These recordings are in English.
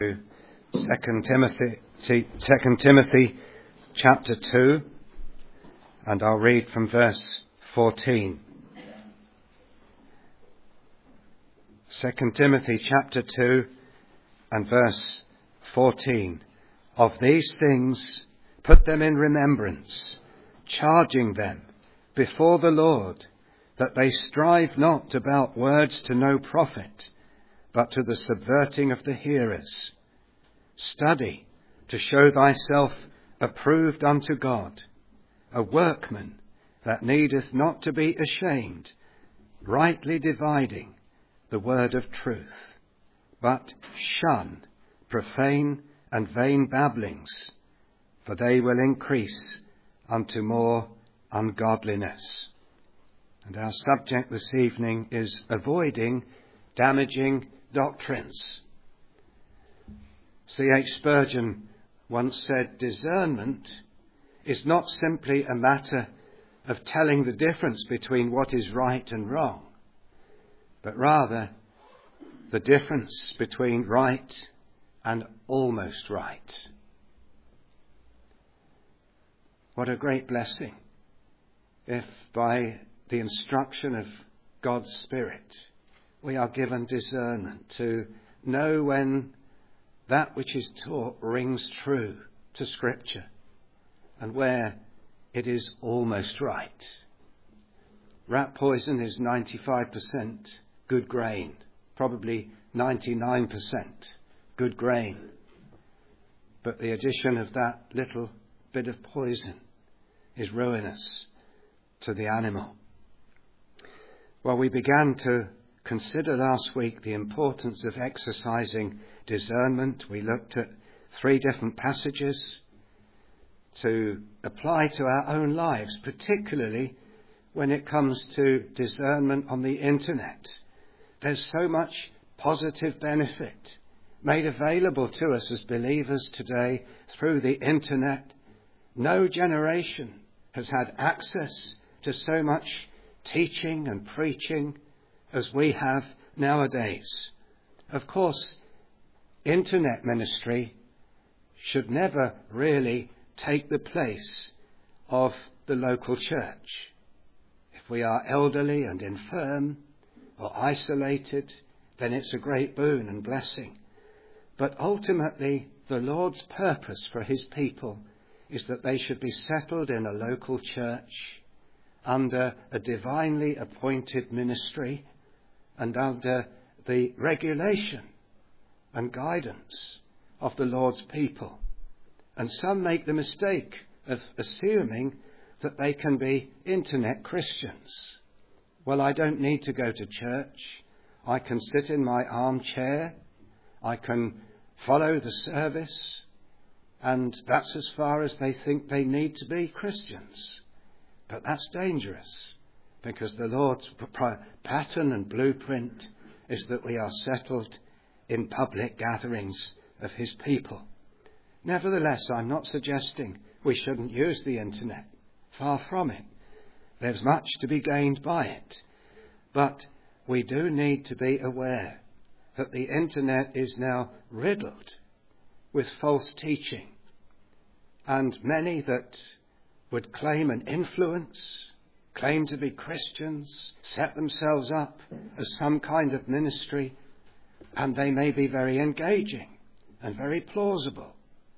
2 Timothy chapter 2, and I'll read from verse 14. 2 Timothy chapter 2 and verse 14. Of these things put them in remembrance, charging them before the Lord, that they strive not about words to no profit, but to the subverting of the hearers. Study to show thyself approved unto God, a workman that needeth not to be ashamed, rightly dividing the word of truth. But shun profane and vain babblings, for they will increase unto more ungodliness. And our subject this evening is avoiding damaging doctrines. C.H. Spurgeon once said, discernment is not simply a matter of telling the difference between what is right and wrong, but rather the difference between right and almost right. What a great blessing if by the instruction of God's Spirit we are given discernment to know when that which is taught rings true to Scripture and where it is almost right. Rat poison is 95% good grain, probably 99% good grain. But the addition of that little bit of poison is ruinous to the animal. Well, we began to consider last week the importance of exercising discernment. We looked at 3 different passages to apply to our own lives, particularly when it comes to discernment on the internet. There's so much positive benefit made available to us as believers today through the internet. No generation has had access to so much teaching and preaching as we have nowadays. Of course, internet ministry should never really take the place of the local church. If we are elderly and infirm or isolated, then it's a great boon and blessing. But ultimately, the Lord's purpose for his people is that they should be settled in a local church under a divinely appointed ministry and under the regulation and guidance of the Lord's people. And some make the mistake of assuming that they can be internet Christians. Well, I don't need to go to church. I can sit in my armchair. I can follow the service. And that's as far as they think they need to be Christians. But that's dangerous, because the Lord's pattern and blueprint is that we are settled in public gatherings of his people. Nevertheless, I'm not suggesting we shouldn't use the internet. Far from it. There's much to be gained by it. But we do need to be aware that the internet is now riddled with false teaching. And many that would claim an influence, claim to be Christians, set themselves up as some kind of ministry, and they may be very engaging and very plausible,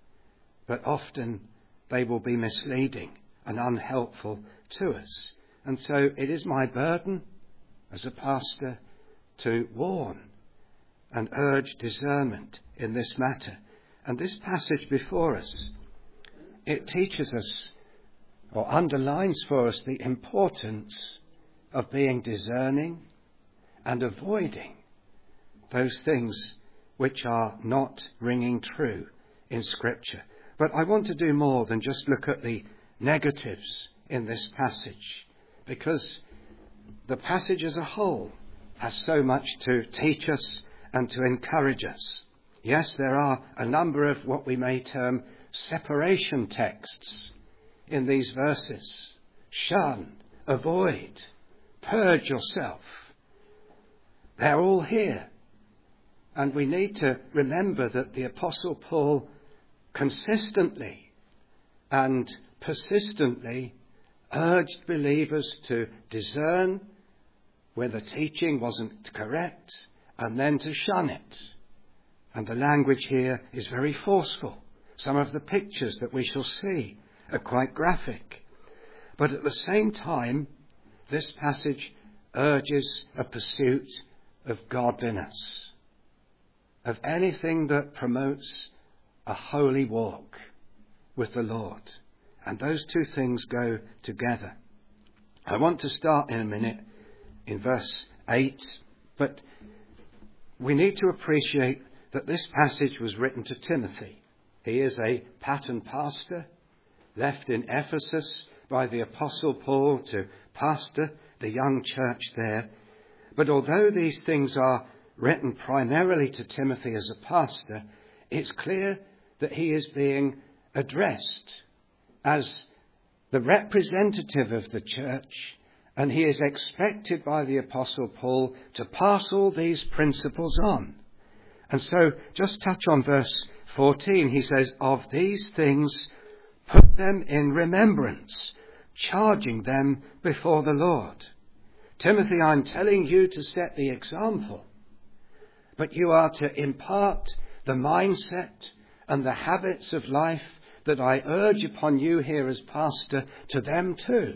but often they will be misleading and unhelpful to us. And so it is my burden as a pastor to warn and urge discernment in this matter. And this passage before us, it teaches us or underlines for us the importance of being discerning and avoiding those things which are not ringing true in Scripture. But I want to do more than just look at the negatives in this passage, because the passage as a whole has so much to teach us and to encourage us. Yes, there are a number of what we may term separation texts in these verses. Shun, avoid, purge yourself. They're all here. And we need to remember that the Apostle Paul consistently and persistently urged believers to discern where the teaching wasn't correct and then to shun it. And the language here is very forceful. Some of the pictures that we shall see are quite graphic. But at the same time, this passage urges a pursuit of godliness, of anything that promotes a holy walk with the Lord. And those two things go together. I want to start in a minute in verse 8, but we need to appreciate that this passage was written to Timothy. He is a pattern pastor, left in Ephesus by the Apostle Paul to pastor the young church there. But although these things are written primarily to Timothy as a pastor, it's clear that he is being addressed as the representative of the church, and he is expected by the Apostle Paul to pass all these principles on. And so just touch on verse 14. He says, "Of these things put them in remembrance, charging them before the Lord." Timothy, I'm telling you to set the example, but you are to impart the mindset and the habits of life that I urge upon you here as pastor to them too.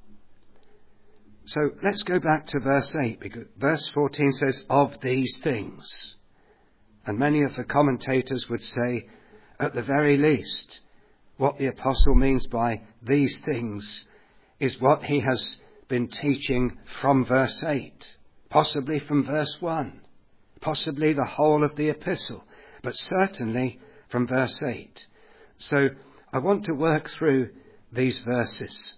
So let's go back to verse 8, because verse 14 says, "Of these things." And many of the commentators would say, at the very least, what the apostle means by these things is what he has been teaching from verse 8, possibly from verse 1, possibly the whole of the epistle, but certainly from verse 8. So I want to work through these verses.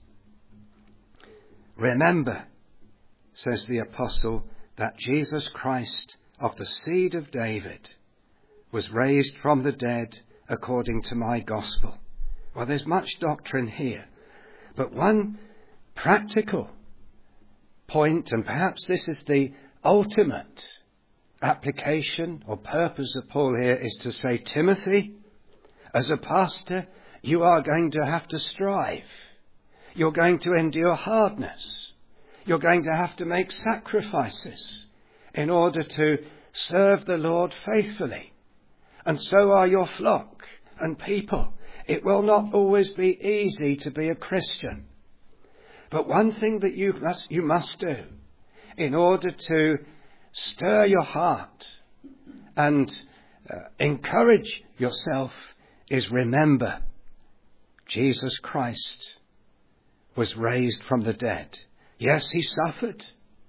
"Remember," says the apostle, "that Jesus Christ of the seed of David was raised from the dead according to my gospel." Well, there's much doctrine here, but one practical point, and perhaps this is the ultimate application or purpose of Paul here, is to say, Timothy, as a pastor, you are going to have to strive. You're going to endure hardness. You're going to have to make sacrifices in order to serve the Lord faithfully. And so are your flock and people. It will not always be easy to be a Christian. But one thing that you must do in order to stir your heart and encourage yourself is remember Jesus Christ was raised from the dead. Yes, he suffered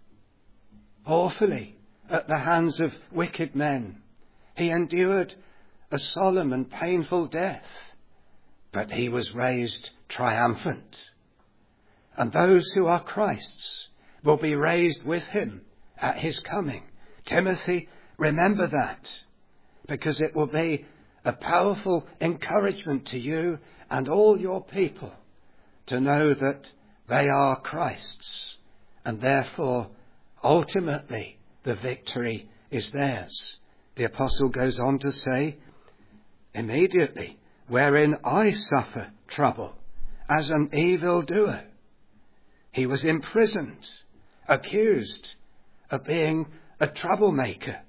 awfully at the hands of wicked men. He endured a solemn and painful death, but he was raised triumphant. And those who are Christ's will be raised with him at his coming. Timothy, remember that, because it will be a powerful encouragement to you and all your people to know that they are Christ's, and therefore ultimately the victory is theirs. The apostle goes on to say, "Immediately, wherein I suffer trouble as an evildoer." He was imprisoned, accused of being a troublemaker.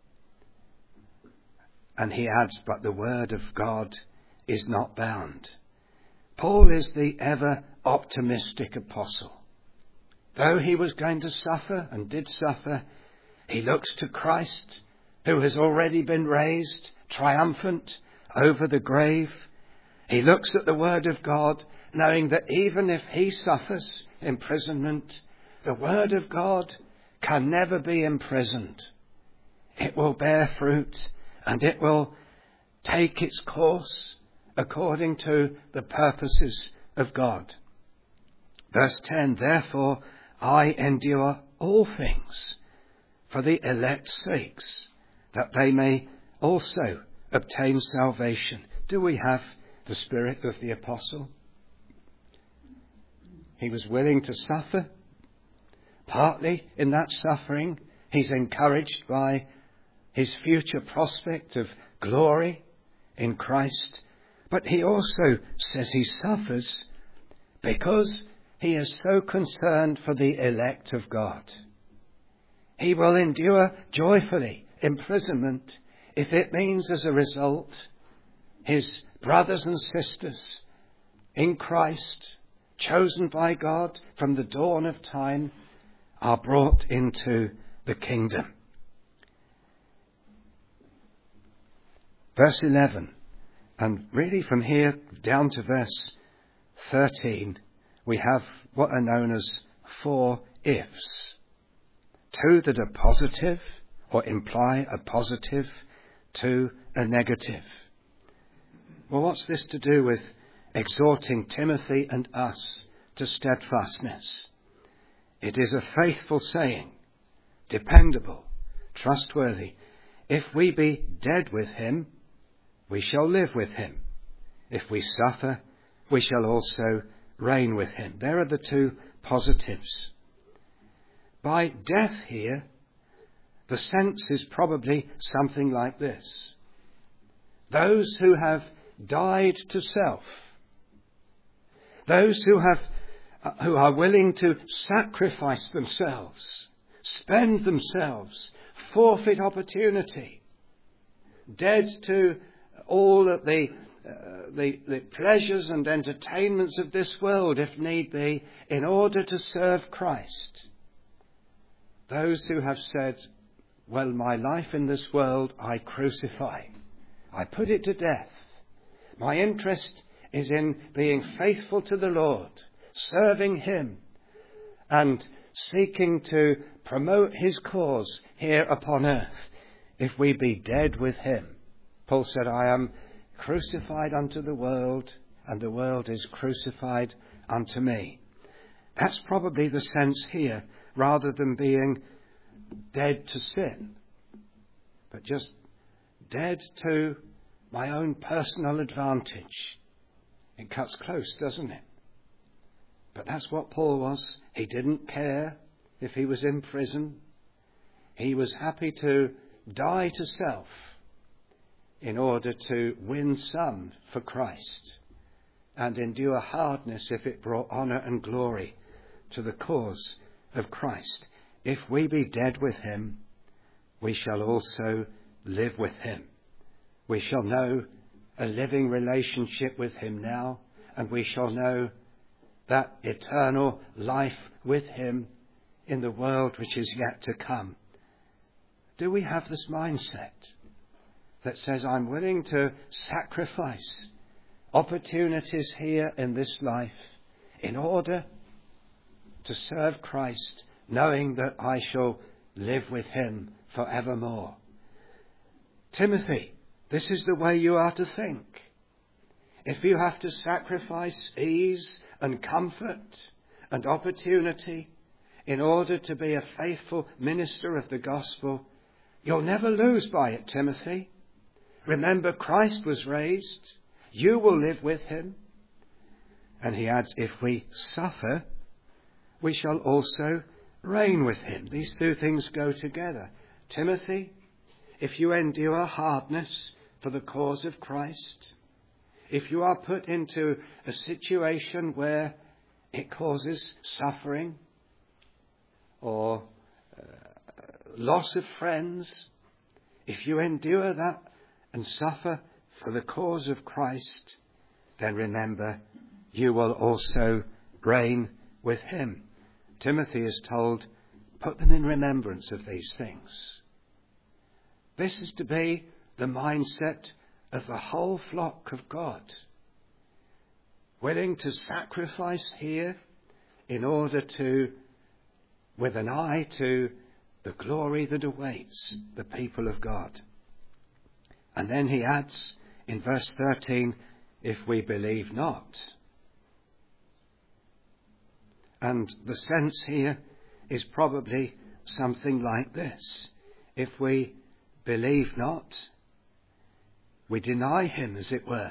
And he adds, "But the word of God is not bound." Paul is the ever optimistic apostle. Though he was going to suffer and did suffer, he looks to Christ, who has already been raised triumphant over the grave. He looks at the word of God, knowing that even if he suffers imprisonment, the word of God can never be imprisoned. It will bear fruit and it will take its course according to the purposes of God. Verse 10, "Therefore I endure all things for the elect's sakes, that they may also obtain salvation." Do we have the spirit of the apostle? He was willing to suffer. Partly in that suffering, he's encouraged by his future prospect of glory in Christ, but he also says he suffers because he is so concerned for the elect of God. He will endure joyfully imprisonment if it means as a result his brothers and sisters in Christ, chosen by God from the dawn of time, are brought into the kingdom. Verse 11, and really from here down to verse 13, we have what are known as 4 ifs. 2 that are positive or imply a positive, 2 a negative. Well, what's this to do with exhorting Timothy and us to steadfastness? It is a faithful saying, dependable, trustworthy. If we be dead with him, we shall live with him. If we suffer, we shall also reign with him. There are the 2 positives. By death here, the sense is probably something like this. Those who have died to self, those who are willing to sacrifice themselves, spend themselves, forfeit opportunity, dead to all of the pleasures and entertainments of this world, if need be, in order to serve Christ. Those who have said, well, my life in this world I crucify. I put it to death. My interest is in being faithful to the Lord, serving him, and seeking to promote his cause here upon earth. If we be dead with him, Paul said, I am crucified unto the world, and the world is crucified unto me. That's probably the sense here, rather than being dead to sin, but just dead to my own personal advantage. It cuts close, doesn't it? But that's what Paul was. He didn't care if he was in prison. He was happy to die to self in order to win some for Christ and endure hardness if it brought honour and glory to the cause of Christ. If we be dead with him, we shall also live with him. We shall know a living relationship with him now, and we shall know that eternal life with him in the world which is yet to come. Do we have this mindset that says, I'm willing to sacrifice opportunities here in this life in order to serve Christ, knowing that I shall live with him forevermore? Timothy, this is the way you are to think. If you have to sacrifice ease and comfort and opportunity in order to be a faithful minister of the gospel, you'll never lose by it, Timothy. Remember, Christ was raised. You will live with him. And he adds, if we suffer, we shall also reign with him. These 2 things go together. Timothy, if you endure hardness for the cause of Christ, if you are put into a situation where it causes suffering or loss of friends, if you endure that and suffer for the cause of Christ, then remember, you will also reign with him. Timothy is told, put them in remembrance of these things. This is to be the mindset of the whole flock of God, willing to sacrifice here in order to, with an eye to the glory that awaits the people of God. And then he adds in verse 13, if we believe not. And the sense here is probably something like this. If we believe not, we deny him, as it were.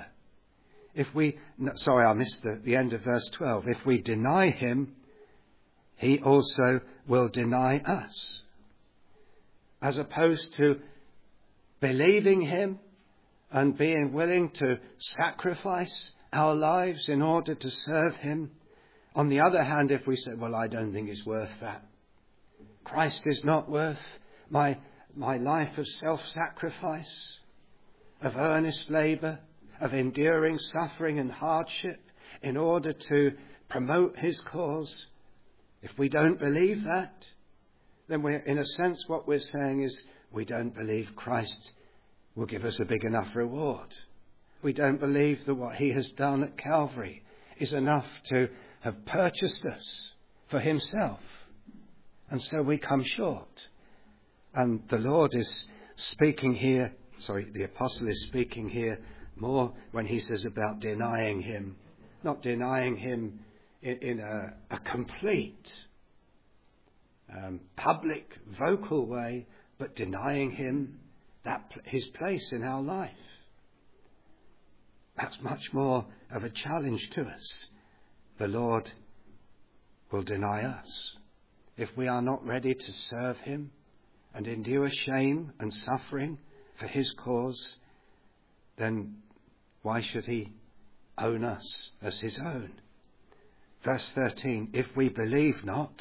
I missed the end of verse 12. If we deny him, he also will deny us. As opposed to believing him and being willing to sacrifice our lives in order to serve him. On the other hand, if we say, well, I don't think it's worth that. Christ is not worth my life of self-sacrifice, of earnest labour, of enduring suffering and hardship in order to promote his cause. If we don't believe that, then we're, in a sense, what we're saying is we don't believe Christ will give us a big enough reward. We don't believe that what he has done at Calvary is enough to have purchased us for himself. And so we come short. And the Lord is speaking here, the apostle is speaking here more when he says about denying him. Not denying him in a complete, public, vocal way, but denying him his place in our life. That's much more of a challenge to us. The Lord will deny us. If we are not ready to serve him and endure shame and suffering for his cause, then why should he own us as his own? Verse 13, if we believe not,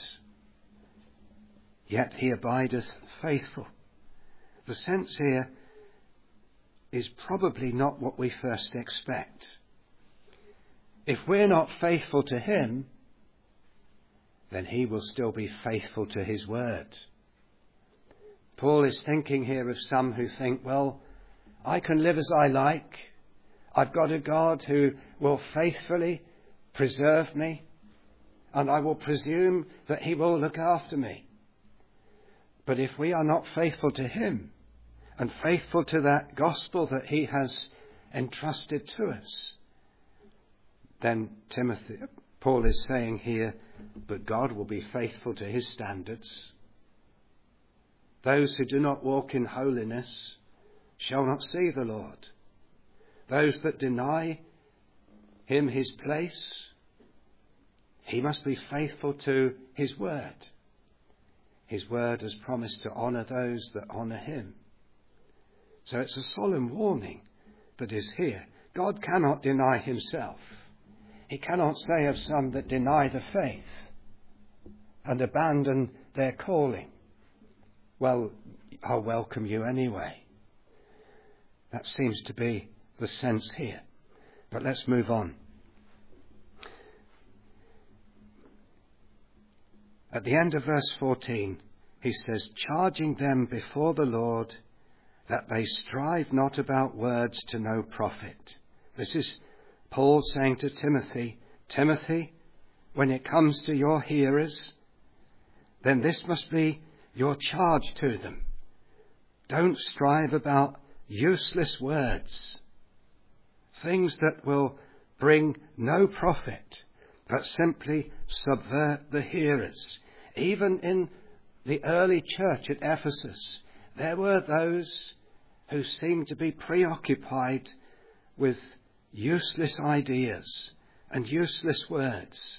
yet he abideth faithful. The sense here is probably not what we first expect. If we're not faithful to him, then he will still be faithful to his word. Paul is thinking here of some who think, well, I can live as I like. I've got a God who will faithfully preserve me, and I will presume that he will look after me. But if we are not faithful to him and faithful to that gospel that he has entrusted to us, then Paul is saying here, but God will be faithful to his standards. Those who do not walk in holiness shall not see the Lord. Those that deny him his place, he must be faithful to his word. His word has promised to honour those that honour him. So it's a solemn warning that is here. God cannot deny himself. He cannot say of some that deny the faith and abandon their calling, well, I'll welcome you anyway. That seems to be the sense here. But let's move on. At the end of verse 14, he says, charging them before the Lord that they strive not about words to no profit. This is Paul saying to Timothy, Timothy, when it comes to your hearers, then this must be your charge to them. Don't strive about useless words, things that will bring no profit, but simply subvert the hearers. Even in the early church at Ephesus, there were those who seemed to be preoccupied with useless ideas and useless words.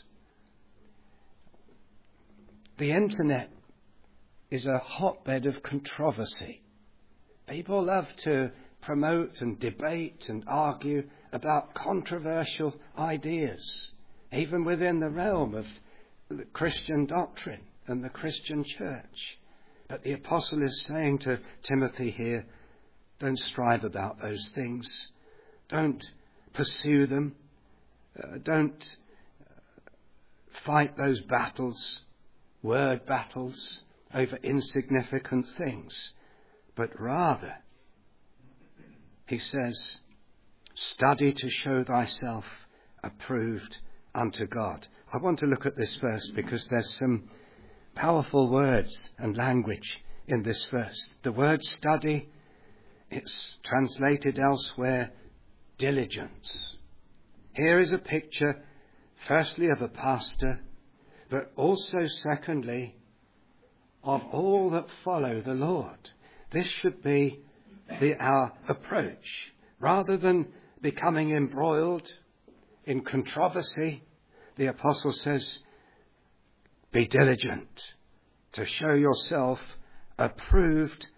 The internet is a hotbed of controversy. People love to promote and debate and argue about controversial ideas, even within the realm of the Christian doctrine and the Christian church. But the apostle is saying to Timothy here, don't strive about those things. Don't pursue them. Don't fight those battles, word battles, over insignificant things. But rather, he says, study to show thyself approved unto God. I want to look at this verse because there's some powerful words and language in this verse. The word study, it's translated elsewhere, diligence. Here is a picture, firstly, of a pastor, but also, secondly, of all that follow the Lord. This should be our approach. Rather than becoming embroiled in controversy, the apostle says, be diligent to show yourself approved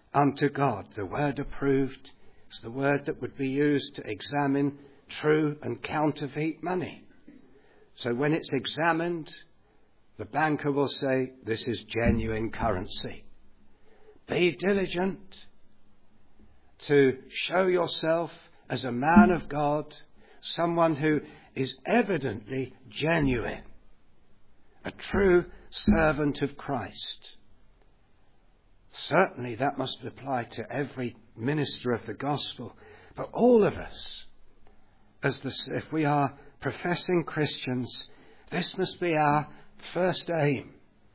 unto God. The word approved is the word that would be used to examine true and counterfeit money. So when it's examined, the banker will say, this is genuine currency. Be diligent to show yourself as a man of God, someone who is evidently genuine, a true servant of Christ. Certainly that must apply to every minister of the gospel, but all of us, if we are professing Christians, this must be our first aim.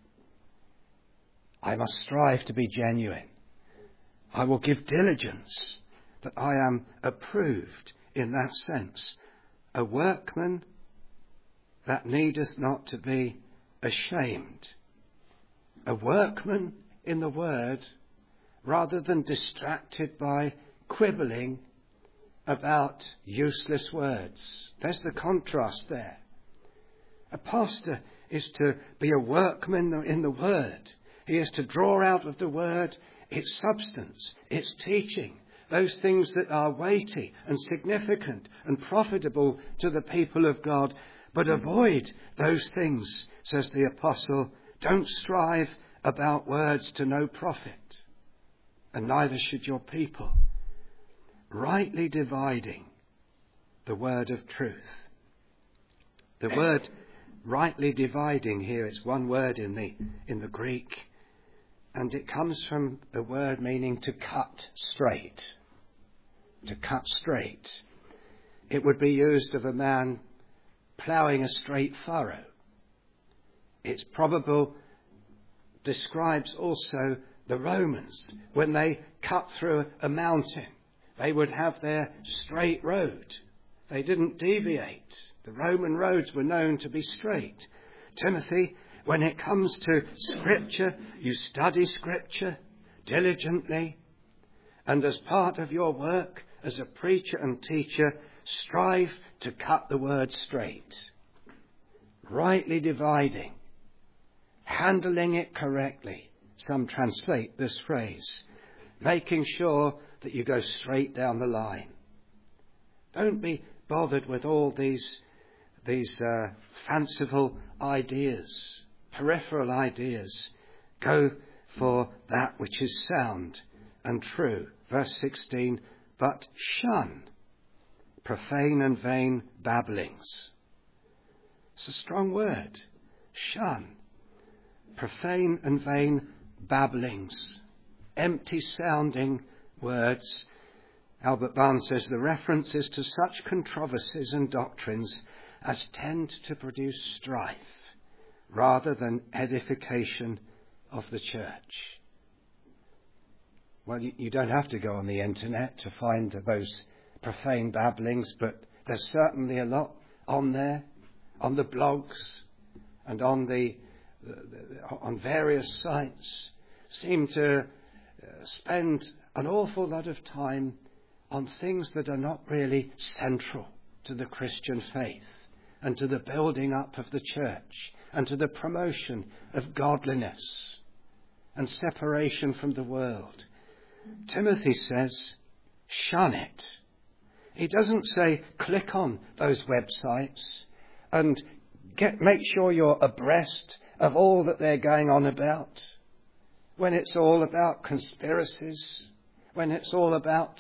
I must strive to be genuine. I will give diligence that I am approved in that sense, a workman that needeth not to be ashamed, a workman in the word, rather than distracted by quibbling about useless words. There's the contrast there. A pastor is to be a workman in the word. He is to draw out of the word its substance, its teaching, those things that are weighty and significant and profitable to the people of God. But avoid those things, says the apostle. Don't strive about words to no profit, and neither should your people. Rightly dividing the word of truth. The word rightly dividing here, it's one word in the Greek, and it comes from the word meaning to cut straight. To cut straight. It would be used of a man ploughing a straight furrow. It's probable describes also the Romans when they cut through a mountain. They would have their straight road. They didn't deviate. The Roman roads were known to be straight. Timothy, when it comes to Scripture, you study Scripture diligently, and as part of your work as a preacher and teacher, strive to cut the word straight, rightly dividing, handling it correctly. Some translate this phrase, making sure that you go straight down the line. Don't be bothered with all these fanciful ideas, peripheral ideas. Go for that which is sound and true. Verse 16, but shun profane and vain babblings. It's a strong word. Shun profane and vain babblings. Empty sounding words. Albert Barnes says the reference is to such controversies and doctrines as tend to produce strife rather than edification of the church. Well, you don't have to go on the internet to find those profane babblings, but there's certainly a lot on there, on the blogs and on various sites. Seem to spend an awful lot of time on things that are not really central to the Christian faith and to the building up of the church and to the promotion of godliness and separation from the world. Timothy says, shun it. He doesn't say click on those websites and make sure you're abreast of all that they're going on about. When it's all about conspiracies, when it's all about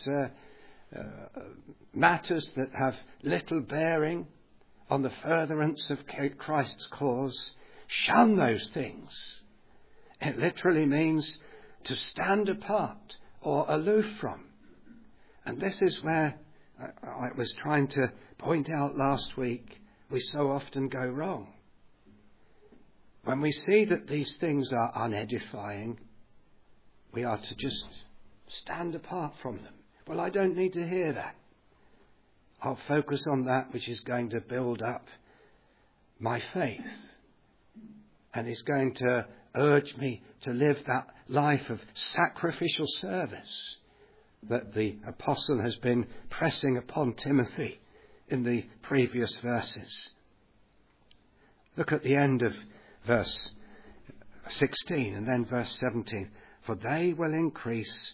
matters that have little bearing on the furtherance of Christ's cause, shun those things. It literally means to stand apart or aloof from. And this is where I was trying to point out last week, we so often go wrong. When we see that these things are unedifying, we are to just stand apart from them. Well, I don't need to hear that. I'll focus on that which is going to build up my faith and is going to urge me to live that life of sacrificial service that the apostle has been pressing upon Timothy in the previous verses. Look at the end of verse 16 and then verse 17. For they will increase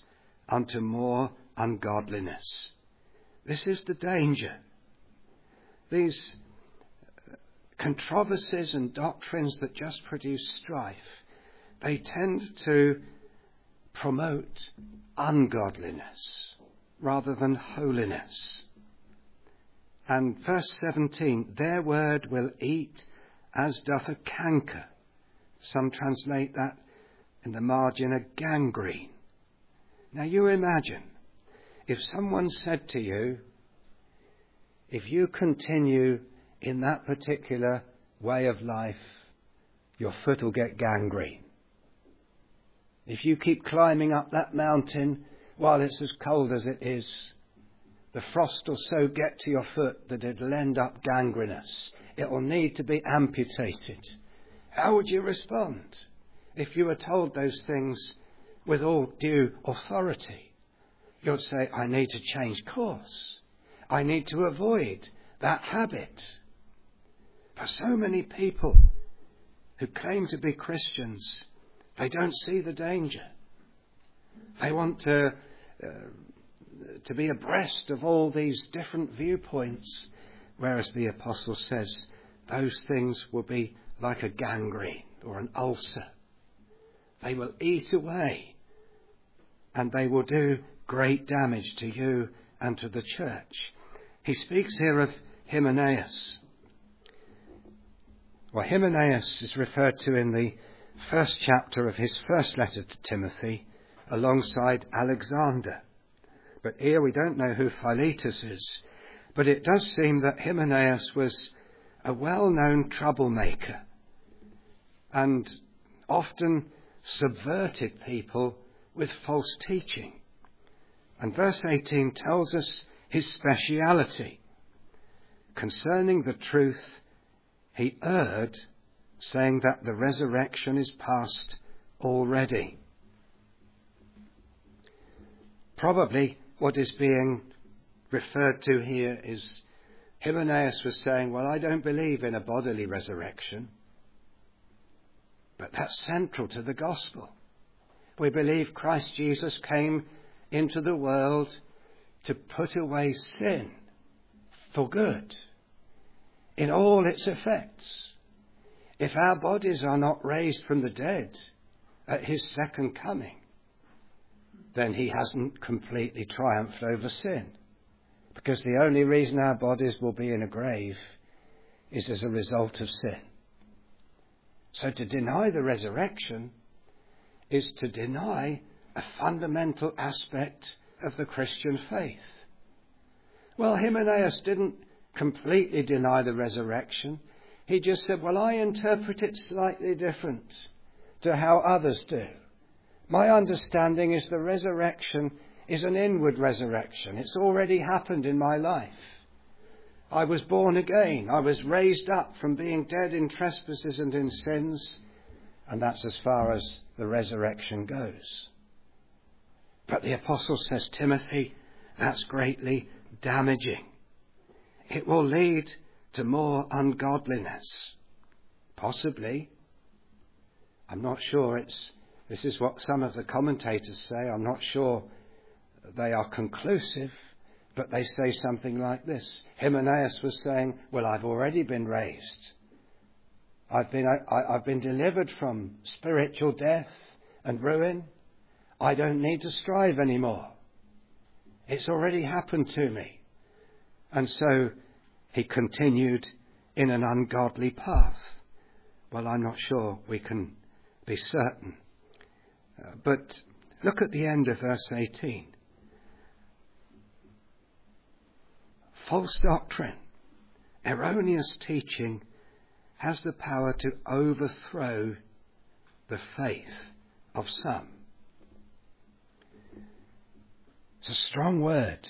unto more ungodliness. This is the danger. These controversies and doctrines that just produce strife, they tend to promote ungodliness rather than holiness. And verse 17, their word will eat as doth a canker. Some translate that in the margin a gangrene. Now you imagine, if someone said to you, if you continue in that particular way of life, your foot will get gangrene. If you keep climbing up that mountain while it's as cold as it is, the frost will so get to your foot that it'll end up gangrenous. It will need to be amputated. How would you respond if you were told those things with all due authority? You'd say, I need to change course. I need to avoid that habit. For so many people who claim to be Christians, they don't see the danger. They want to be abreast of all these different viewpoints, whereas the apostle says those things will be like a gangrene or an ulcer. They will eat away, and they will do great damage to you and to the church. He speaks here of Hymenaeus. Well, Hymenaeus is referred to in the first chapter of his first letter to Timothy alongside Alexander. But here we don't know who Philetus is. But it does seem that Hymenaeus was a well-known troublemaker and often subverted people with false teaching. And verse 18 tells us his speciality. Concerning the truth, he erred, saying that the resurrection is past already. Probably what is being referred to here is Hymenaeus was saying, well, I don't believe in a bodily resurrection. But that's central to the gospel. We believe Christ Jesus came into the world to put away sin for good in all its effects. If our bodies are not raised from the dead at his second coming, then he hasn't completely triumphed over sin. Because the only reason our bodies will be in a grave is as a result of sin. So to deny the resurrection is to deny a fundamental aspect of the Christian faith. Well, Hymenaeus didn't completely deny the resurrection. He just said, well, I interpret it slightly different to how others do. My understanding is the resurrection is an inward resurrection. It's already happened in my life. I was born again. I was raised up from being dead in trespasses and in sins. And that's as far as the resurrection goes. But the apostle says, Timothy, that's greatly damaging. It will lead to more ungodliness. Possibly. I'm not sure this is what some of the commentators say. I'm not sure they are conclusive, but they say something like this. Hymenaeus was saying, well, I've already been raised. I've been delivered from spiritual death and ruin. I don't need to strive anymore. It's already happened to me. And so he continued in an ungodly path. Well, I'm not sure we can be certain. But look at the end of verse 18. False doctrine, erroneous teaching has the power to overthrow the faith of some. It's a strong word.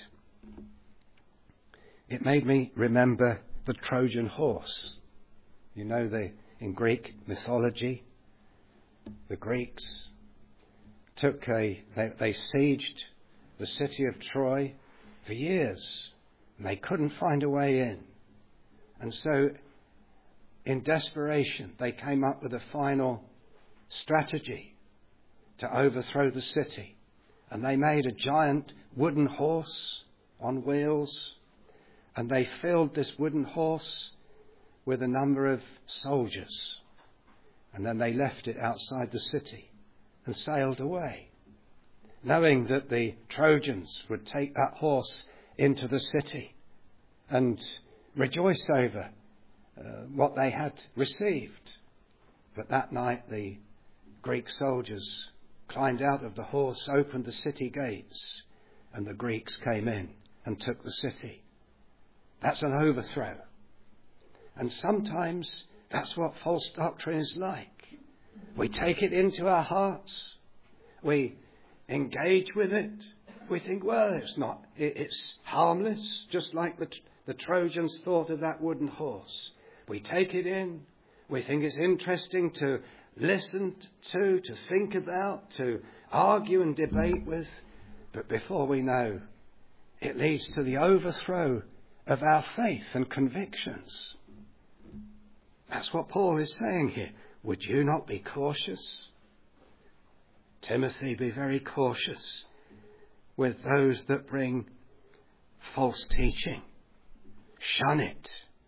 It made me remember the Trojan horse. You know, in Greek mythology, the Greeks they sieged the city of Troy for years, and they couldn't find a way in. And so, in desperation, they came up with a final strategy to overthrow the city. And they made a giant wooden horse on wheels, and they filled this wooden horse with a number of soldiers. And then they left it outside the city and sailed away, knowing that the Trojans would take that horse into the city and rejoice over what they had received. But that night the Greek soldiers climbed out of the horse, opened the city gates, and the Greeks came in and took the city. That's an overthrow. And sometimes that's what false doctrine is like. We take it into our hearts. We engage with it. We think, well, it's harmless, just like the Trojans thought of that wooden horse. We take it in. We think it's interesting to listen to think about, to argue and debate with. But before we know, it leads to the overthrow of our faith and convictions. That's what Paul is saying here. Would you not be cautious? Timothy, be very cautious with those that bring false teaching. Shun it.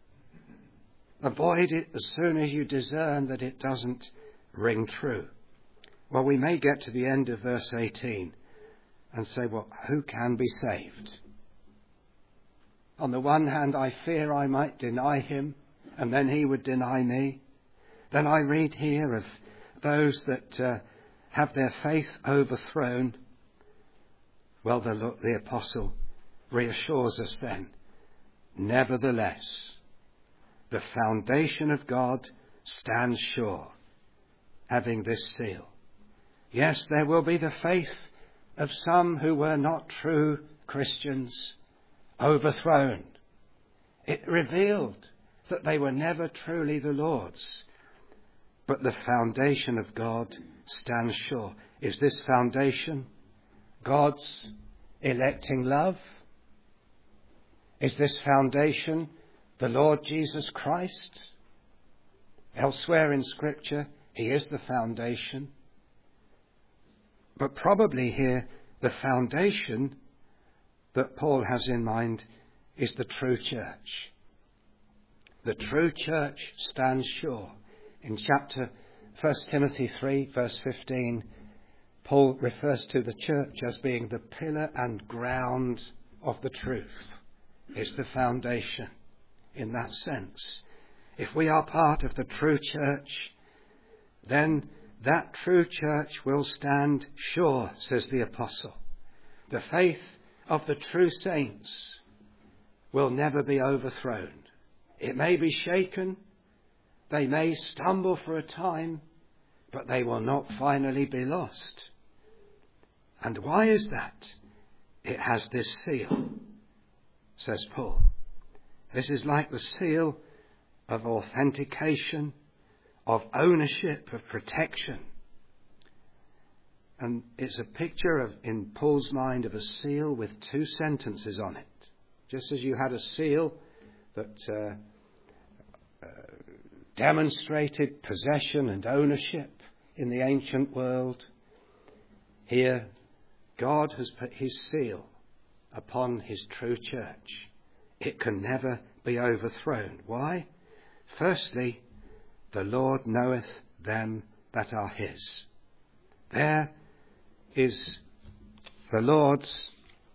Avoid it as soon as you discern that it doesn't ring true. Well, we may get to the end of verse 18 and say, well, who can be saved? On the one hand, I fear I might deny him, and then he would deny me. Then I read here of those that have their faith overthrown. Well, the apostle reassures us then, nevertheless, the foundation of God stands sure, having this seal. Yes, there will be the faith of some who were not true Christians overthrown. It revealed that they were never truly the Lord's. But the foundation of God stands sure. Is this foundation God's electing love? Is this foundation the Lord Jesus Christ? Elsewhere in Scripture, he is the foundation. But probably here, the foundation that Paul has in mind is the true church. The true church stands sure. In chapter 1 Timothy 3, verse 15, Paul refers to the church as being the pillar and ground of the truth. It's the foundation in that sense. If we are part of the true church, then that true church will stand sure, says the apostle. The faith of the true saints will never be overthrown. It may be shaken, they may stumble for a time, but they will not finally be lost. And why is that? It has this seal, says Paul. This is like the seal of authentication, of ownership, of protection. And it's a picture of, in Paul's mind, of a seal with two sentences on it. Just as you had a seal that demonstrated possession and ownership in the ancient world, here God has put his seal upon his true church. It can never be overthrown. Why? Firstly, the Lord knoweth them that are his. There is the Lord's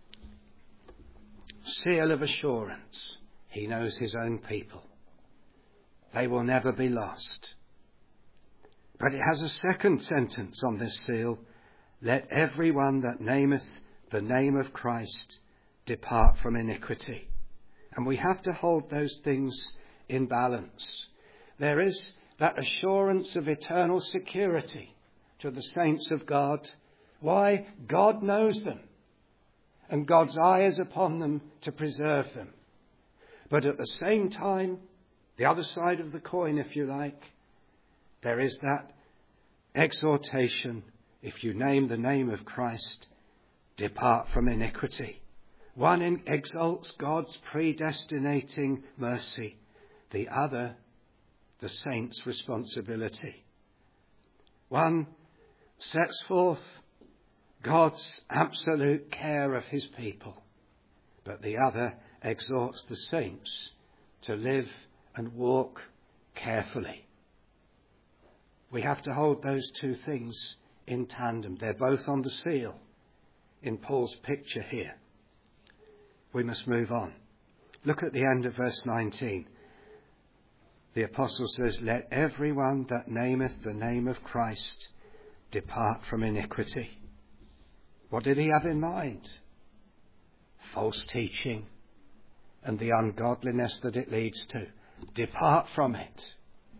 seal of assurance. He knows his own people. They will never be lost. But it has a second sentence on this seal. Let every one that nameth the name of Christ depart from iniquity. And we have to hold those things in balance. There is that assurance of eternal security to the saints of God. Why? God knows them, and God's eye is upon them to preserve them. But at the same time, the other side of the coin, if you like, there is that exhortation, if you name the name of Christ, depart from iniquity. One exalts God's predestinating mercy, the other, the saint's responsibility. One sets forth God's absolute care of his people, but the other exhorts the saints to live and walk carefully. We have to hold those two things in tandem. They're both on the seal in Paul's picture here. We must move on. Look at the end of verse 19. The apostle says, "Let everyone that nameth the name of Christ depart from iniquity." What did he have in mind? False teaching and the ungodliness that it leads to. Depart from it.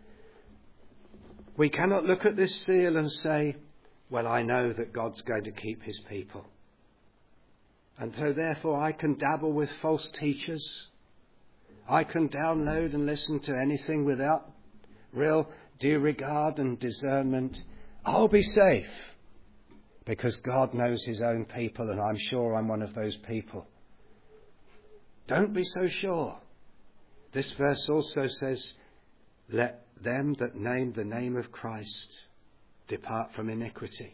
We cannot look at this seal and say, well, I know that God's going to keep his people, and so therefore I can dabble with false teachers. I can download and listen to anything without real due regard and discernment. I'll be safe because God knows his own people, and I'm sure I'm one of those people. Don't be so sure. This verse also says, let them that name the name of Christ depart from iniquity.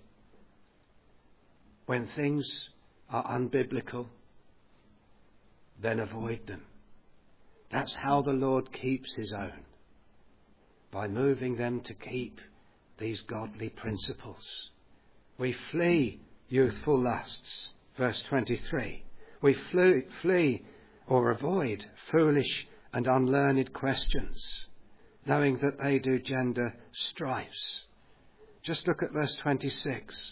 When things are unbiblical, then avoid them. That's how the Lord keeps his own, by moving them to keep these godly principles. We flee youthful lusts, verse 23. We flee or avoid foolish and unlearned questions, knowing that they do gender strifes. Just look at verse 26.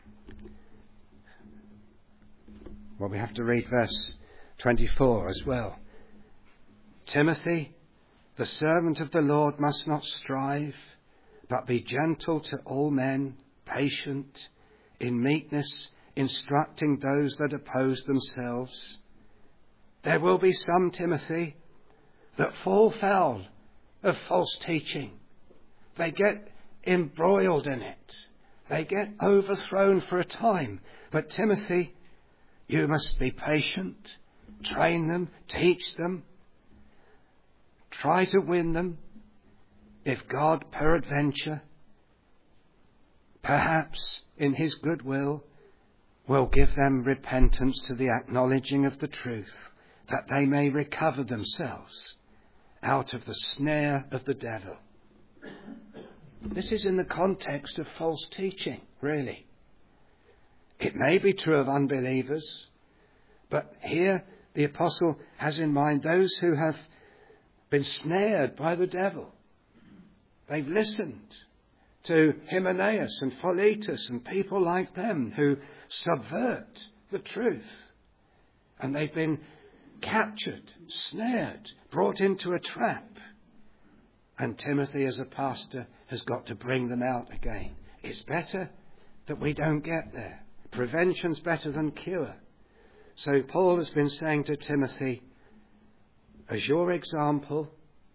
Well, we have to read verse 24 as well. Timothy, the servant of the Lord, must not strive, but be gentle to all men, patient, in meekness, instructing those that oppose themselves. There will be some, Timothy, that fall foul of false teaching. They get embroiled in it. They get overthrown for a time. But Timothy, you must be patient, train them, teach them, try to win them. If God peradventure, perhaps in his good will give them repentance to the acknowledging of the truth, that they may recover themselves out of the snare of the devil. This is in the context of false teaching, really. It may be true of unbelievers, but here the apostle has in mind those who have been snared by the devil. They've listened to Hymenaeus and Philetus and people like them who subvert the truth. And they've been captured, snared, brought into a trap. And Timothy, as a pastor, has got to bring them out again. It's better that we don't get there. Prevention's better than cure. So Paul has been saying to Timothy, as your example,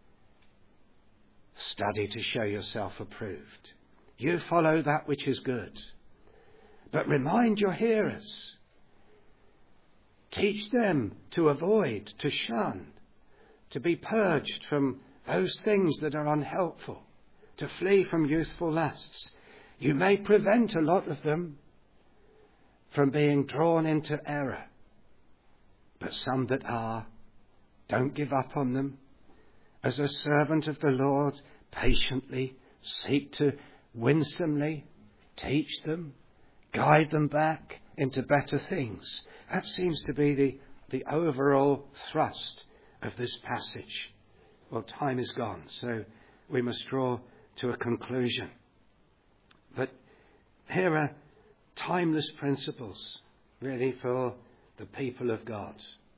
study to show yourself approved. You follow that which is good. But remind your hearers. Teach them to avoid, to shun, to be purged from those things that are unhelpful, to flee from youthful lusts. You may prevent a lot of them from being drawn into error. But some that are, don't give up on them. As a servant of the Lord, patiently seek to winsomely teach them, guide them back into better things. That seems to be the overall thrust of this passage. Well, time is gone, so we must draw to a conclusion. But here are timeless principles, really, for the people of God.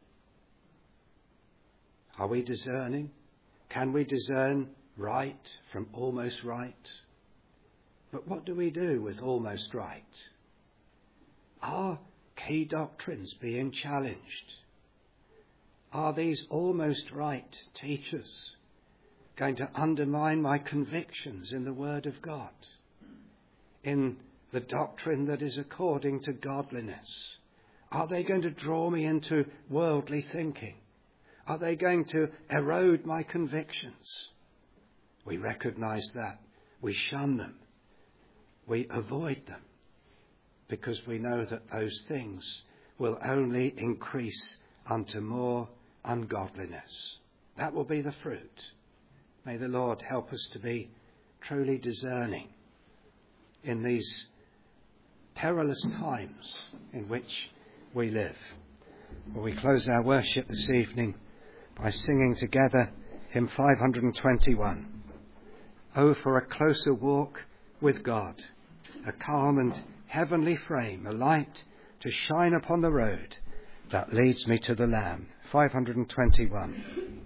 Are we discerning? Can we discern right from almost right? But what do we do with almost right? Are key doctrines being challenged? Are these almost right teachers going to undermine my convictions in the Word of God, in the doctrine that is according to godliness? Are they going to draw me into worldly thinking? Are they going to erode my convictions? We recognize that. We shun them. We avoid them. because we know that those things will only increase unto more ungodliness. That will be the fruit. May the Lord help us to be truly discerning in these perilous times in which we live. Well, we close our worship this evening by singing together hymn 521. Oh, for a closer walk with God, a calm and heavenly frame, a light to shine upon the road that leads me to the Lamb. 521.